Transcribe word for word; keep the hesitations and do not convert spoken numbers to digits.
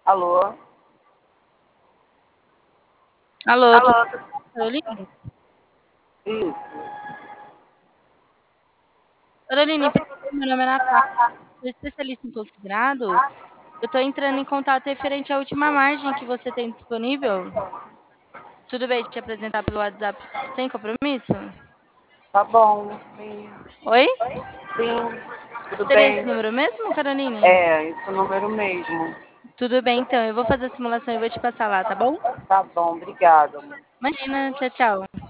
Alô? Alô, tudo Alô? bem, Caroline? Isso. Caroline, prazer, meu nome é Natália, sou especialista em consignado. Eu estou entrando em contato referente à última margem que você tem disponível. Tudo bem de te apresentar pelo WhatsApp sem compromisso? Tá bom, sim. Oi? Sim, tudo Seria esse bem. número mesmo, Caroline? É, esse número mesmo. Tudo bem, então. Eu vou fazer a simulação e vou te passar lá, tá bom? Tá bom, obrigada, amor. Imagina, tchau, tchau.